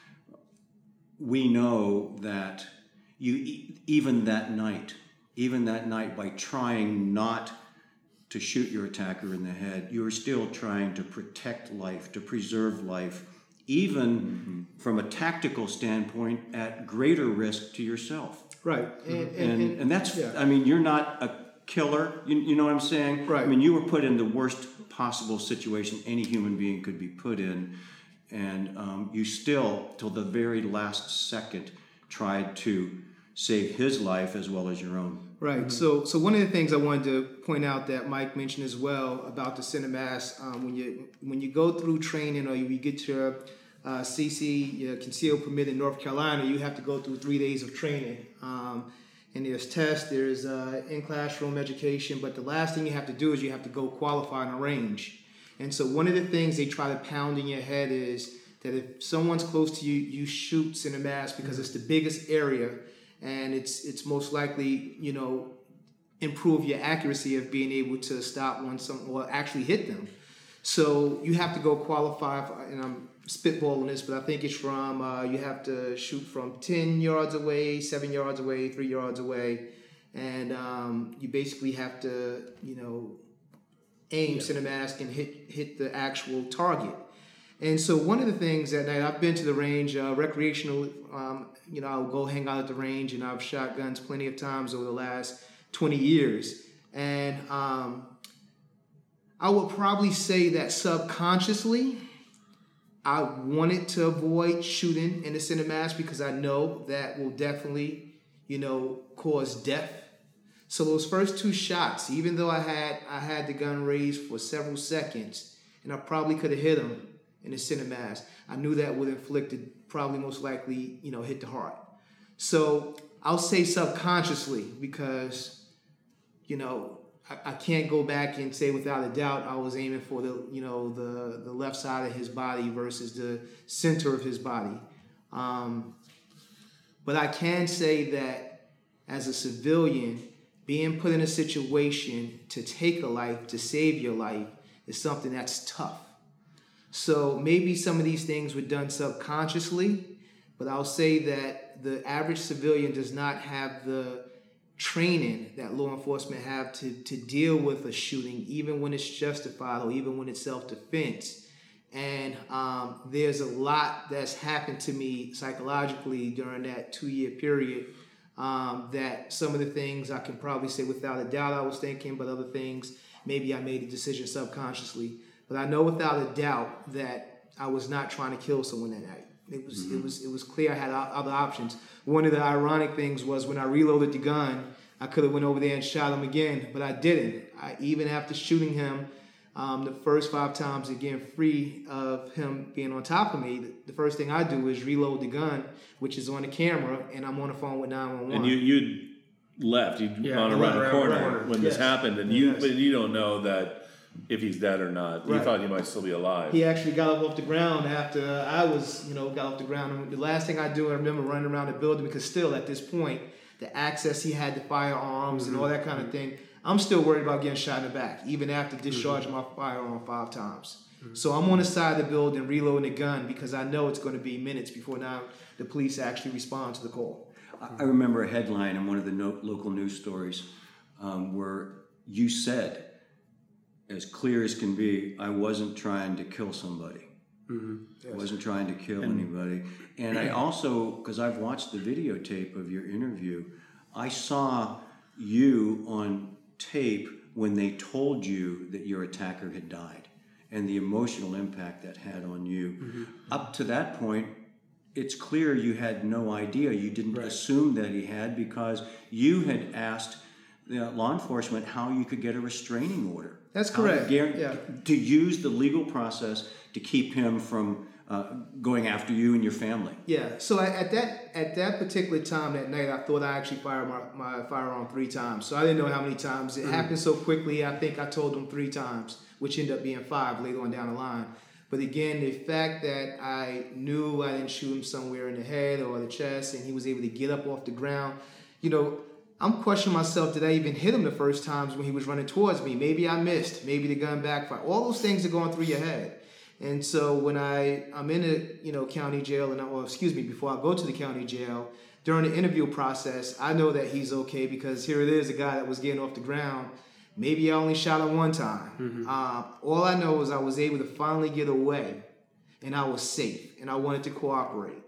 we know that you, even that night, even that night, by trying not to shoot your attacker in the head, you were still trying to protect life, to preserve life, even mm-hmm. from a tactical standpoint, at greater risk to yourself. Right. And, and, and, and that's, yeah. I mean, you're not a killer, you, you know what I'm saying? Right. I mean, you were put in the worst possible situation any human being could be put in, and um, you still, till the very last second, tried to save his life as well as your own. Right. Mm-hmm. So, so one of the things I wanted to point out that Mike mentioned as well about the CENTERMAST, um, when you when you go through training or you get your uh, C C, your concealed permit in North Carolina, you have to go through three days of training. Um, And there's tests, there's uh, in-classroom education, but the last thing you have to do is you have to go qualify in a range. And so one of the things they try to pound in your head is that if someone's close to you, you shoot CENTERMAST because it's the biggest area, and it's it's most likely, you know, improve your accuracy of being able to stop one some or actually hit them. So you have to go qualify, for, and I'm spitballing this, but I think it's from, uh, you have to shoot from ten yards away, seven yards away, three yards away. And um, you basically have to, you know, aim yeah. CENTERMAST and hit, hit the actual target. And so one of the things that night, I've been to the range, uh, recreational, um, you know, I'll go hang out at the range, and I've shot guns plenty of times over the last twenty years. And um, I would probably say that subconsciously, I wanted to avoid shooting in the CENTERMAST because I know that will definitely, you know, cause death. So those first two shots, even though I had I had the gun raised for several seconds, and I probably could have hit him in the CENTERMAST, I knew that would inflict it, probably most likely, you know, hit the heart. So I'll say subconsciously because, you know, I, I can't go back and say without a doubt I was aiming for the, you know, the, the left side of his body versus the center of his body. Um, but I can say that as a civilian, being put in a situation to take a life, to save your life, is something that's tough. So maybe some of these things were done subconsciously, but I'll say that the average civilian does not have the training that law enforcement have to, to deal with a shooting, even when it's justified or even when it's self-defense. And um, there's a lot that's happened to me psychologically during that two-year period um, that some of the things I can probably say without a doubt I was thinking, but other things maybe I made a decision subconsciously. But I know without a doubt that I was not trying to kill someone that night. It was mm-hmm. it was it was clear I had other options. One of the ironic things was when I reloaded the gun, I could have went over there and shot him again, but I didn't. I, even after shooting him um, the first five times, again, free of him being on top of me, the, the first thing I do is reload the gun, which is on the camera, and I'm on the phone with nine one one. And you you left, you'd Yeah, gone you around went the around corner the corner. when Yes. this happened, and you Yes. but you don't know that if he's dead or not. You Right. thought he might still be alive. He actually got up off the ground after I was, you know, got off the ground. And the last thing I do, I remember running around the building because still at this point, the access he had to firearms Mm-hmm. and all that kind of thing, I'm still worried about getting shot in the back, even after discharging my firearm five times. Mm-hmm. So I'm on the side of the building reloading the gun because I know it's going to be minutes before now the police actually respond to the call. I remember a headline in one of the no- local news stories um, where you said, as clear as can be, I wasn't trying to kill somebody. Mm-hmm. I wasn't trying to kill anybody. And I also, because I've watched the videotape of your interview, I saw you on tape when they told you that your attacker had died and the emotional impact that had on you. Mm-hmm. Up to that point, it's clear you had no idea. You didn't Right. assume that he had because you had asked the law enforcement how you could get a restraining order. That's How to correct, guar- yeah. To use the legal process to keep him from uh, going after you and your family. Yeah. So I, at that at that particular time that night, I thought I actually fired my, my firearm three times. So I didn't know how many times. It Mm. happened so quickly. I think I told them three times, which ended up being five later on down the line. But again, the fact that I knew I didn't shoot him somewhere in the head or the chest, and he was able to get up off the ground, you know, I'm questioning myself, did I even hit him the first times when he was running towards me? Maybe I missed. Maybe the gun backfired. All those things are going through your head. And so when I, I'm in a, you know, county jail, and I, well, excuse me, before I go to the county jail, during the interview process, I know that he's okay because here it is, a guy that was getting off the ground. Maybe I only shot him one time. Mm-hmm. Uh, all I know is I was able to finally get away, and I was safe, and I wanted to cooperate.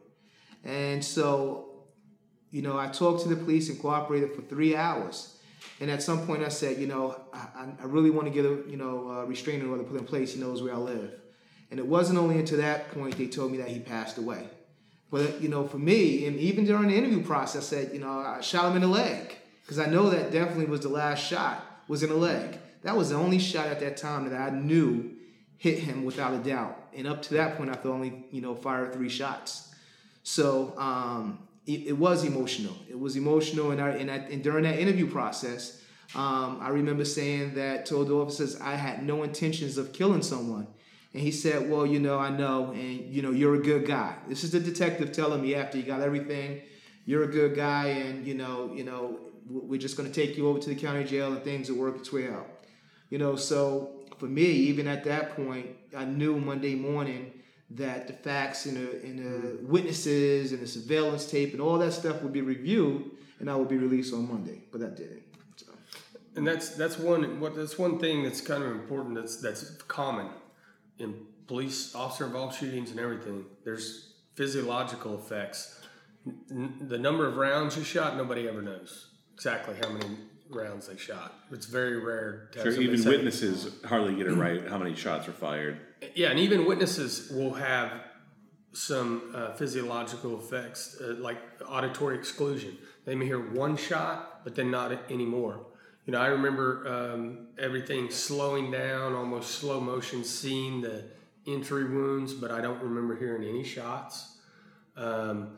And so, you know, I talked to the police and cooperated for three hours. And at some point I said, you know, I, I really want to get a, you know, a restraining order put in place. He knows where I live. And it wasn't only until that point they told me that he passed away. But, you know, for me, and even during the interview process, I said, you know, I shot him in the leg. Because I know that definitely was the last shot, was in the leg. That was the only shot at that time that I knew hit him without a doubt. And up to that point, I thought only, you know, fired three shots. So, um, It, it was emotional. It was emotional, and, I, and, I, and during that interview process, um, I remember saying that told the officers I had no intentions of killing someone, and he said, "Well, you know, I know, and you know, you're a good guy." This is the detective telling me after he got everything, "You're a good guy, and you know, you know, we're just going to take you over to the county jail, and things will work its way out." You know, so for me, even at that point, I knew Monday morning that the facts and the, and the witnesses and the surveillance tape and all that stuff would be reviewed, and I would be released on Monday. But that didn't. So. And that's that's one what that's one thing that's kind of important. That's that's common in police officer involved shootings and everything. There's physiological effects. N- the number of rounds you shot, nobody ever knows exactly how many rounds they shot. It's very rare. To have Sure, somebody even say- witnesses hardly get it right how many shots were fired. Yeah, and even witnesses will have some uh, physiological effects, uh, like auditory exclusion. They may hear one shot, but then not anymore. You know, I remember um, everything slowing down, almost slow motion, seeing the entry wounds, but I don't remember hearing any shots. Um,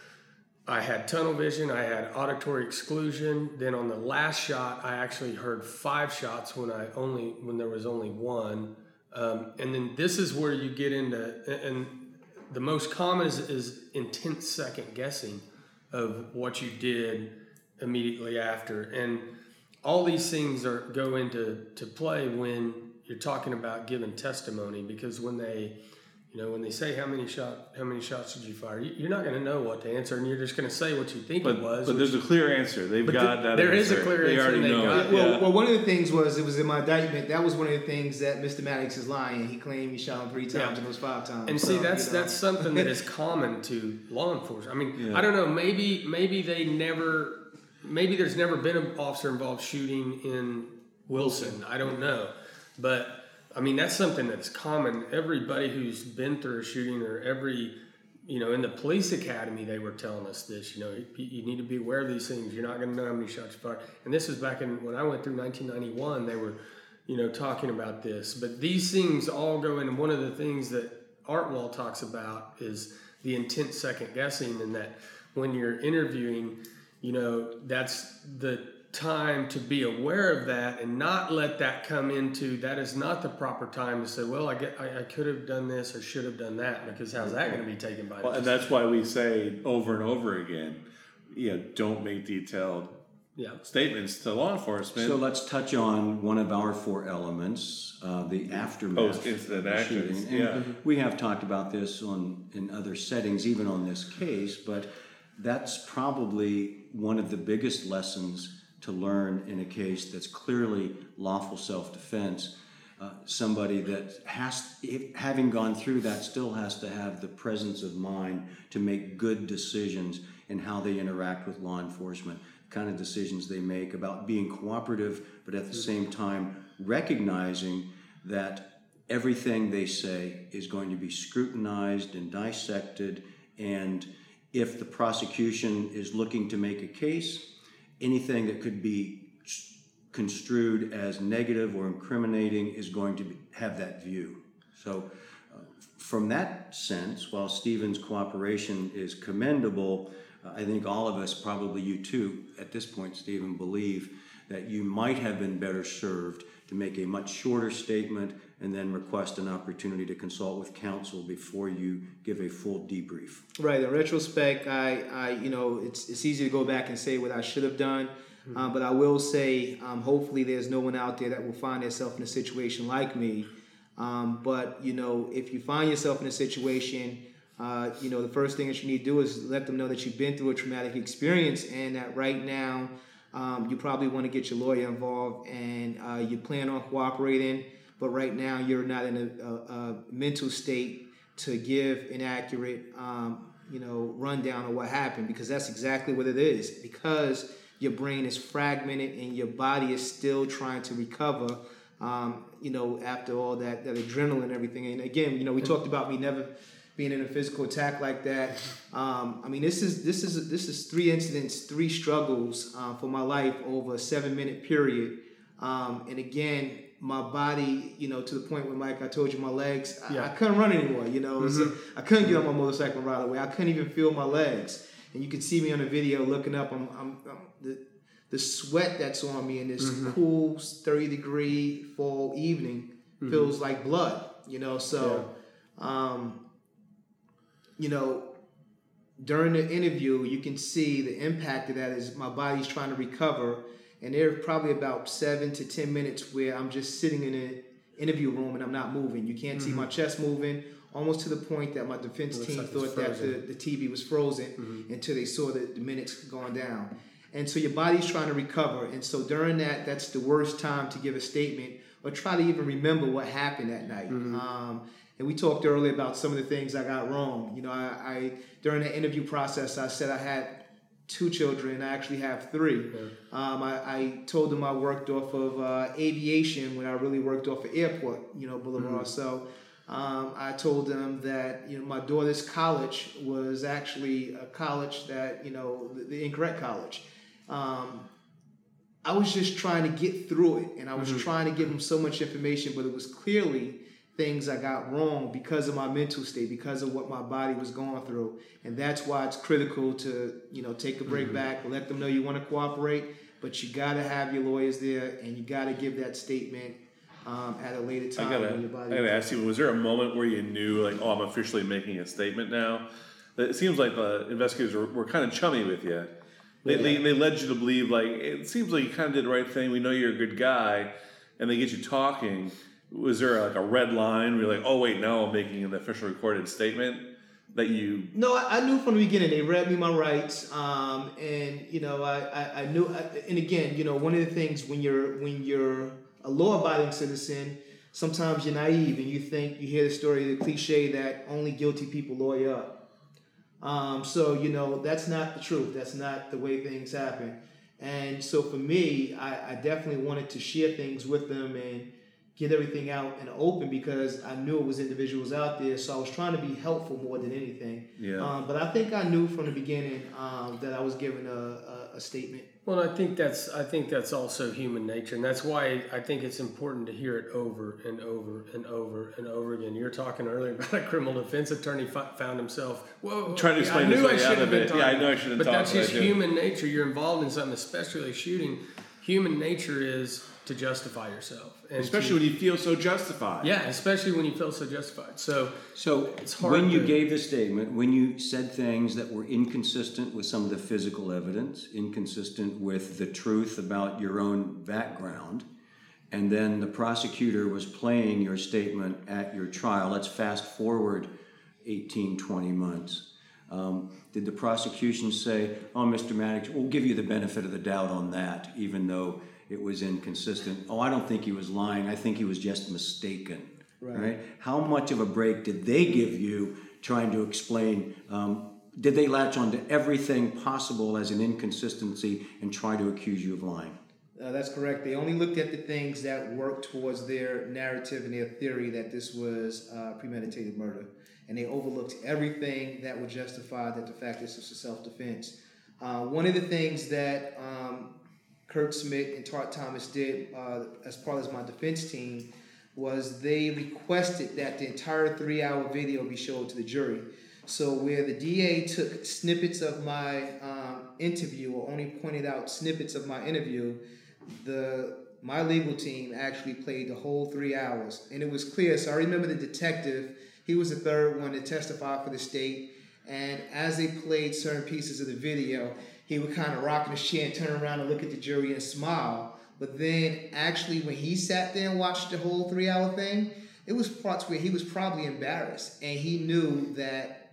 I had tunnel vision, I had auditory exclusion. Then on the last shot, I actually heard five shots when I only when there was only one. Um, and then this is where you get into, and the most common is, is intense second guessing of what you did immediately after. And all these things are go into to play when you're talking about giving testimony, because when they, you know, when they say how many shot, how many shots did you fire, you- you're not going to know what to answer, and you're just going to say what you think But, it was. but there's a clear answer. They've But got the- that there answer. is a clear they answer, already and they know got it. Well, Yeah. well, one of the things was it was in my indictment. That was one of the things that Mister Maddox is lying. He claimed he shot him three times Yeah. and it was five times. And see, So, that's you know. that's something that is common to law enforcement. I mean, Yeah. I don't know. Maybe maybe they never, maybe there's never been an officer involved shooting in Wilson. I don't know, but I mean that's something that's common. Everybody who's been through a shooting, or every you know, in the police academy, they were telling us this, you know, you, you need to be aware of these things. You're not going to know how many shots you fired. And this is back in, when I went through nineteen ninety-one, they were, you know, talking about this. But these things all go in. And one of the things that Artwell talks about is the intense second guessing, and that when you're interviewing, you know, that's the time to be aware of that and not let that come into, that is not the proper time to say, well, I get, I, I could have done this or should have done that, because how's that going to be taken by well, the and that's why we say over and over again, you know, don't make detailed yeah. statements to law enforcement. So let's touch on one of our four elements, uh, the aftermath. Post-incident of the actions, shooting. And yeah. we have talked about this on in other settings, even on this case, but that's probably one of the biggest lessons to learn in a case that's clearly lawful self-defense. Uh, somebody that has, if, having gone through that, still has to have the presence of mind to make good decisions in how they interact with law enforcement, the kind of decisions they make about being cooperative, but at the same time recognizing that everything they say is going to be scrutinized and dissected, and if the prosecution is looking to make a case, anything that could be construed as negative or incriminating is going to be, have that view. So uh, from that sense, while Stephen's cooperation is commendable, uh, I think all of us, probably you too, at this point, Stephen, believe that you might have been better served to make a much shorter statement and then request an opportunity to consult with counsel before you give a full debrief. Right. In retrospect, I, I, you know, it's it's easy to go back and say what I should have done, mm-hmm. um, but I will say, um, hopefully, there's no one out there that will find themselves in a situation like me. Um, but you know, if you find yourself in a situation, uh, you know, the first thing that you need to do is let them know that you've been through a traumatic experience, and that right now, um, you probably want to get your lawyer involved, and uh, you plan on cooperating. But right now, you're not in a, a, a mental state to give an accurate, um, you know, rundown of what happened, because that's exactly what it is. Because your brain is fragmented and your body is still trying to recover, um, you know, after all that, that adrenaline and everything. And again, you know, we talked about me never being in a physical attack like that. Um, I mean, this is this is this is three incidents, three struggles uh, for my life over a seven-minute period. Um, and again, my body, you know, to the point where, Mike, I told you my legs, I, yeah. I couldn't run anymore, you know. Mm-hmm. So I couldn't get on my motorcycle right away. I couldn't even feel my legs. And you can see me on the video looking up. I'm, I'm, I'm the, the sweat that's on me in this mm-hmm. cool thirty degree fall evening mm-hmm. feels like blood, you know. So, yeah. um, you know, during the interview, you can see the impact of that is my body's trying to recover. And there's probably about seven to ten minutes where I'm just sitting in an interview room and I'm not moving. You can't mm-hmm. see my chest moving, almost to the point that my defense team like thought that the, the T V was frozen mm-hmm. until they saw the, the minutes going down. And so your body's trying to recover. And so during that, that's the worst time to give a statement or try to even remember what happened that night. Mm-hmm. Um, and we talked earlier about some of the things I got wrong. You know, I, I during the interview process, I said I had two children. I actually have three. Yeah. Um, I, I told them I worked off of uh, aviation when I really worked off of airport, you know, Boulevard. Mm-hmm. So um, I told them that, you know, my daughter's college was actually a college that, you know, the, the incorrect college. Um, I was just trying to get through it, and I was mm-hmm. trying to give them so much information, but it was clearly things I got wrong because of my mental state, because of what my body was going through. And that's why it's critical to, you know, take a break mm-hmm. back, let them know you want to cooperate, but you got to have your lawyers there, and you got to give that statement um, at a later time. I gotta, when your body I gotta ask you, was there a moment where you knew, like, oh, I'm officially making a statement now? It seems like the investigators were, were kind of chummy with you. They, yeah. they, they led you to believe, like, it seems like you kind of did the right thing. We know you're a good guy, and they get you talking. Was there like a red line where you're like, oh, wait, now I'm making an official recorded statement that you... No, I, I knew from the beginning. They read me my rights. Um, and, you know, I, I, I knew... I, and again, you know, one of the things when you're when you're a law-abiding citizen, sometimes you're naive and you think, you hear the story, the cliche that only guilty people lawyer up. Um, so, you know, that's not the truth. That's not the way things happen. And so for me, I, I definitely wanted to share things with them and get everything out in the open because I knew it was individuals out there. So I was trying to be helpful more than anything. Yeah. Um, but I think I knew from the beginning um, that I was giving a, a, a statement. Well, I think that's I think that's also human nature, and that's why I think it's important to hear it over and over and over and over again. You're talking earlier about a criminal defense attorney f- found himself, whoa, Trying to explain I knew his I way should out have of been it. talking. Yeah, I know I shouldn't But talk, that's but I just do. human nature. You're involved in something, especially shooting. Human nature is to justify yourself, and Especially to, when you feel so justified. yeah, especially when you feel so justified. So So It's hard when you to- gave the statement, when you said things that were inconsistent with some of the physical evidence, inconsistent with the truth about your own background, and then the prosecutor was playing your statement at your trial, let's fast forward eighteen, twenty months. Um, did the prosecution say, oh, Mister Maddox, we'll give you the benefit of the doubt on that, even though it was inconsistent? Oh, I don't think he was lying. I think he was just mistaken. Right. Right? How much of a break did they give you trying to explain? Um, did they latch onto everything possible as an inconsistency and try to accuse you of lying? Uh, that's correct. They only looked at the things that worked towards their narrative and their theory that this was uh, premeditated murder. And they overlooked everything that would justify that the fact this was a self-defense. Uh, one of the things that um, Kurt Smith and Tart Thomas did uh, as part of my defense team was they requested that the entire three-hour video be showed to the jury. So where the D A took snippets of my um, interview or only pointed out snippets of my interview, the my legal team actually played the whole three hours. And it was clear. So I remember the detective, he was the third one to testify for the state. And as they played certain pieces of the video, he would kind of rock in his chair and turn around and look at the jury and smile. But then actually when he sat there and watched the whole three hour thing, it was parts where he was probably embarrassed. And he knew that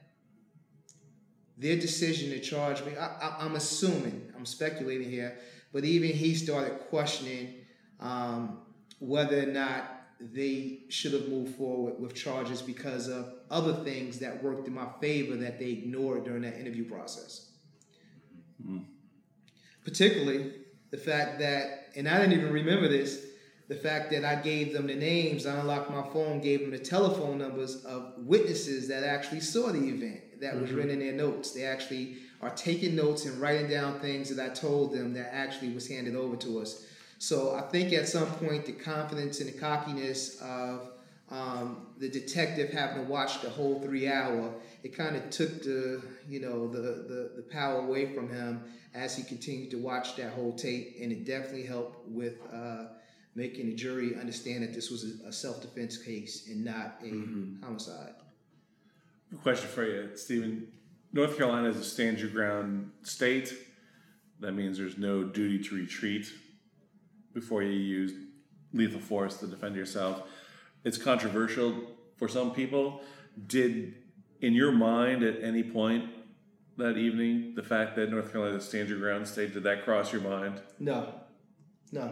their decision to charge me, I, I, I'm assuming, I'm speculating here, but even he started questioning um, whether or not they should have moved forward with charges because of other things that worked in my favor that they ignored during that interview process. Mm-hmm. Particularly the fact that, and I didn't even remember this, the fact that I gave them the names, I unlocked my phone, gave them the telephone numbers of witnesses that actually saw the event, that was mm-hmm. written in their notes. They actually are taking notes and writing down things that I told them that actually was handed over to us. So I think at some point the confidence and the cockiness of um, the detective having to watch the whole three hour, it kind of took the, you know, the, the, the power away from him as he continued to watch that whole tape, and it definitely helped with uh, making the jury understand that this was a, a self-defense case and not a mm-hmm. homicide. Question for you, Stephen. North Carolina is a stand your ground state. That means there's no duty to retreat before you use lethal force to defend yourself. It's controversial for some people. Did, in your mind at any point that evening, the fact that North Carolina is a stand your ground state, did that cross your mind? No, no.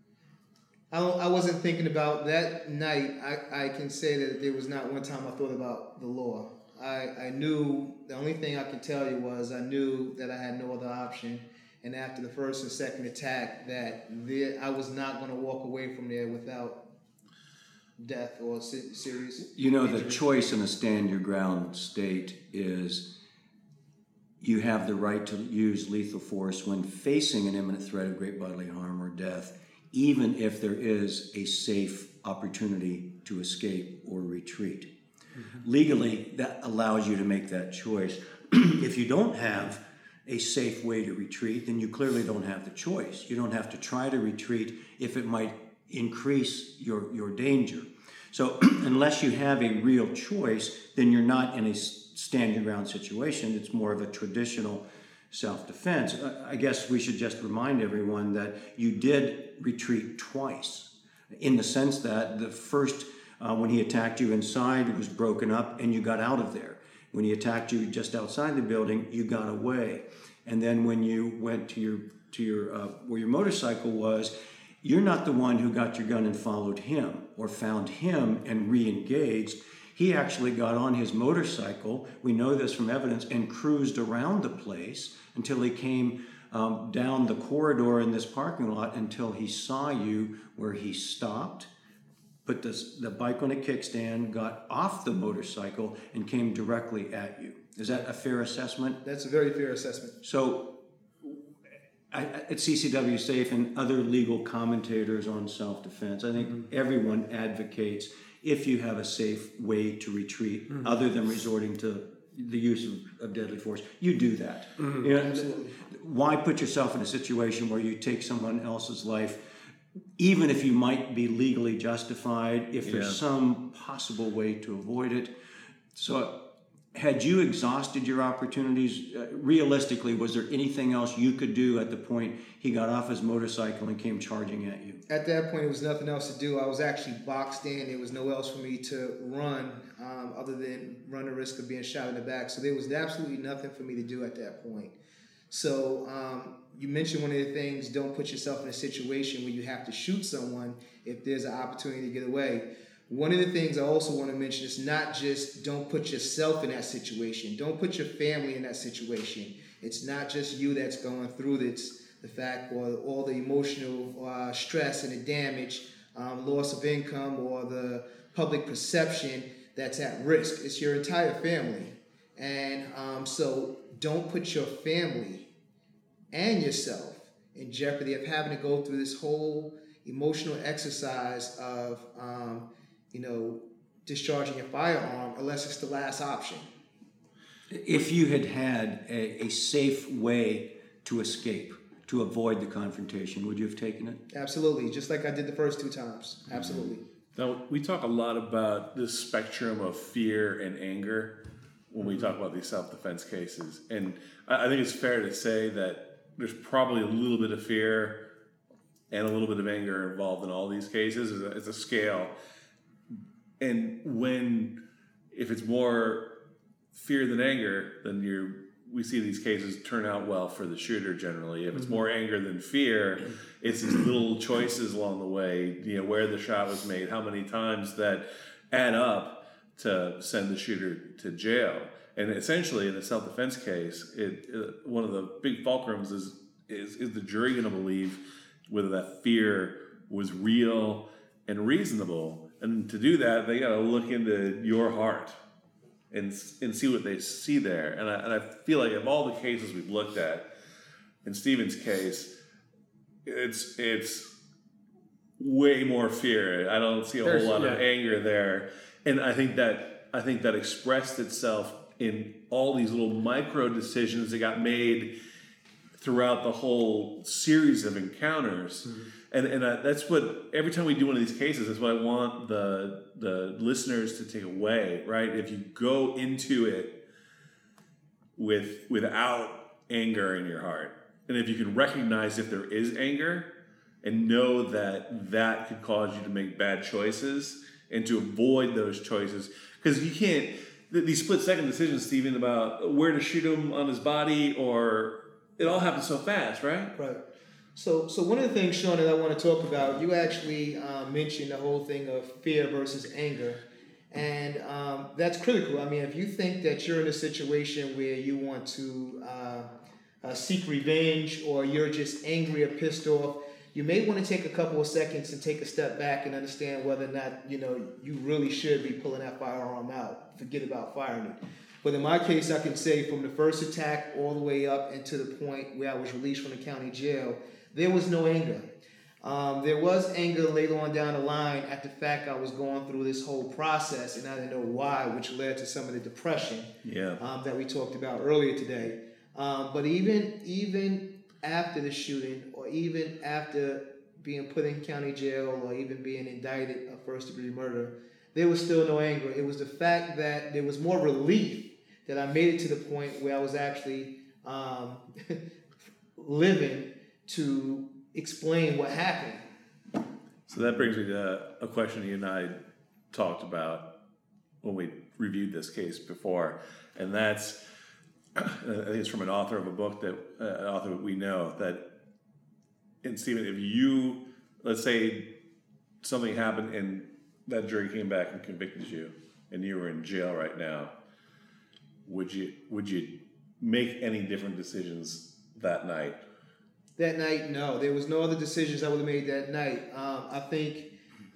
I, don't, I wasn't thinking about that night. I, I can say that there was not one time I thought about the law. I, I knew, the only thing I could tell you was I knew that I had no other option. And after the first and second attack, that there, I was not going to walk away from there without death or se- serious You know, injury. The choice in a stand your ground state is you have the right to use lethal force when facing an imminent threat of great bodily harm or death, even if there is a safe opportunity to escape or retreat. Mm-hmm. Legally, that allows you to make that choice. If you don't have a safe way to retreat, then you clearly don't have the choice. You don't have to try to retreat if it might increase your, your danger. So unless you have a real choice, then you're not in a stand your ground situation. It's more of a traditional self-defense. I guess we should just remind everyone that you did retreat twice, in the sense that the first, uh, when he attacked you inside, it was broken up and you got out of there. When he attacked you just outside the building, you got away. And then when you went to your to your uh, where your motorcycle was, you're not the one who got your gun and followed him or found him and re-engaged. He actually got on his motorcycle, we know this from evidence, and cruised around the place until he came um, down the corridor in this parking lot until he saw you, where he stopped, put this, the bike on a kickstand, got off the motorcycle, and came directly at you. Is that a fair assessment? That's a very fair assessment. So, I, at C C W Safe and other legal commentators on self-defense, I think mm-hmm. everyone advocates if you have a safe way to retreat, mm-hmm. other than resorting to the use of, of deadly force, you do that. Mm-hmm. You know, Absolutely. Why put yourself in a situation where you take someone else's life, even if you might be legally justified, if there's yeah. some possible way to avoid it? So, had you exhausted your opportunities? Uh, realistically, was there anything else you could do at the point he got off his motorcycle and came charging at you? At that point, there was nothing else to do. I was actually boxed in. There was no else for me to run um, other than run the risk of being shot in the back. So there was absolutely nothing for me to do at that point. So um, you mentioned one of the things, don't put yourself in a situation where you have to shoot someone if there's an opportunity to get away. One of the things I also want to mention is not just don't put yourself in that situation. Don't put your family in that situation. It's not just you that's going through this, the fact or all the emotional uh, stress and the damage, um, loss of income, or the public perception that's at risk. It's your entire family. And um, so don't put your family and yourself in jeopardy of having to go through this whole emotional exercise of um, you know, discharging a firearm unless it's the last option. If you had had a, a safe way to escape, to avoid the confrontation, would you have taken it? Absolutely, just like I did the first two times. Absolutely. Now, we talk a lot about this spectrum of fear and anger when we talk about these self-defense cases. And I think it's fair to say that there's probably a little bit of fear and a little bit of anger involved in all these cases. It's a, it's a scale. And when, if it's more fear than anger, then you're, we see these cases turn out well for the shooter generally. If it's mm-hmm. more anger than fear, it's these little choices along the way, you know, where the shot was made, how many times that add up to send the shooter to jail. And essentially, in a self-defense case, it, it one of the big fulcrums is, is, is the jury going to believe whether that fear was real and reasonable? And to do that, they got to look into your heart and and see what they see there. And I, and I feel like of all the cases we've looked at, in Stephen's case, it's it's way more fear. I don't see a There's, whole lot yeah. of anger there. And I think that I think that expressed itself in all these little micro decisions that got made throughout the whole series of encounters. Mm-hmm. And and uh, that's what, every time we do one of these cases, that's what I want the the listeners to take away, right? If you go into it with without anger in your heart, and if you can recognize if there is anger and know that that could cause you to make bad choices and to avoid those choices, because you can't, these split-second decisions, Stephen, about where to shoot him on his body, or it all happens so fast, right? Right. So, so one of the things, Sean, that I want to talk about, you actually uh, mentioned the whole thing of fear versus anger, and um, that's critical. I mean, if you think that you're in a situation where you want to uh, uh, seek revenge, or you're just angry or pissed off, you may want to take a couple of seconds and take a step back and understand whether or not, you know, you really should be pulling that firearm out. Forget about firing it. But in my case, I can say from the first attack all the way up and to the point where I was released from the county jail, there was no anger. Um, there was anger later on down the line at the fact I was going through this whole process and I didn't know why, which led to some of the depression yeah. um, that we talked about earlier today. Um, but even even after the shooting, or even after being put in county jail, or even being indicted of first degree murder, there was still no anger. It was the fact that there was more relief that I made it to the point where I was actually um, living to explain what happened. So that brings me to a question you and I talked about when we reviewed this case before, and that's, I think it's from an author of a book that, uh, an author that we know, that, and Stephen, if you, let's say something happened and that jury came back and convicted you, and you were in jail right now, would you would you make any different decisions that night? That night, no. There was no other decisions I would have made that night. Um, I think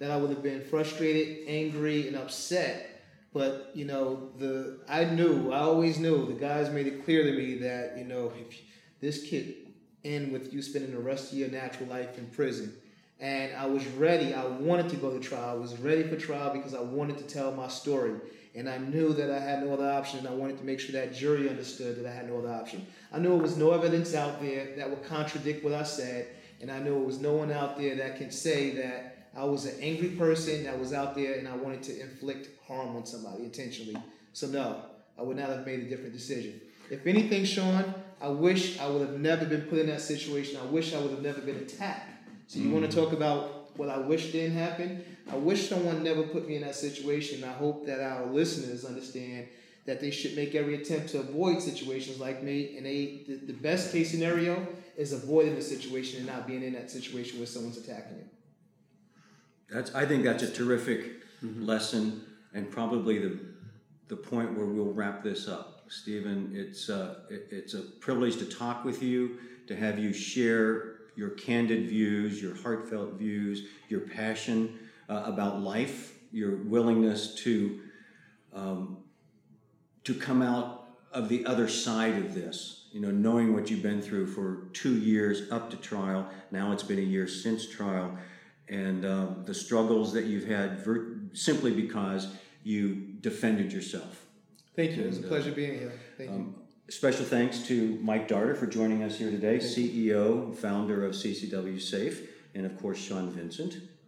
that I would have been frustrated, angry, and upset. But, you know, the I knew, I always knew, the guys made it clear to me that, you know, if this kid end with you spending the rest of your natural life in prison. And I was ready. I wanted to go to trial. I was ready for trial because I wanted to tell my story. And I knew that I had no other option. And I wanted to make sure that jury understood that I had no other option. I knew there was no evidence out there that would contradict what I said. And I knew there was no one out there that can say that I was an angry person that was out there and I wanted to inflict harm on somebody intentionally. So no, I would not have made a different decision. If anything, Sean, I wish I would have never been put in that situation. I wish I would have never been attacked. So you mm. want to talk about what I wish didn't happen? I wish someone never put me in that situation. I hope that our listeners understand that they should make every attempt to avoid situations like me. And they, the, the best case scenario is avoiding the situation and not being in that situation where someone's attacking you. That's, I think that's a terrific mm-hmm. lesson, and probably the the point where we'll wrap this up. Stephen, it's uh, it, it's a privilege to talk with you, to have you share your candid views, your heartfelt views, your passion uh, about life, your willingness to um, to come out of the other side of this. You know, knowing what you've been through for two years up to trial. Now it's been a year since trial. And um, the struggles that you've had ver- simply because you defended yourself. Thank you. And, it was a pleasure uh, being here. Thank um, you. Special thanks to Mike Darter for joining us here today, Thank C E O, you. founder of C C W Safe, and of course Sean Vincent.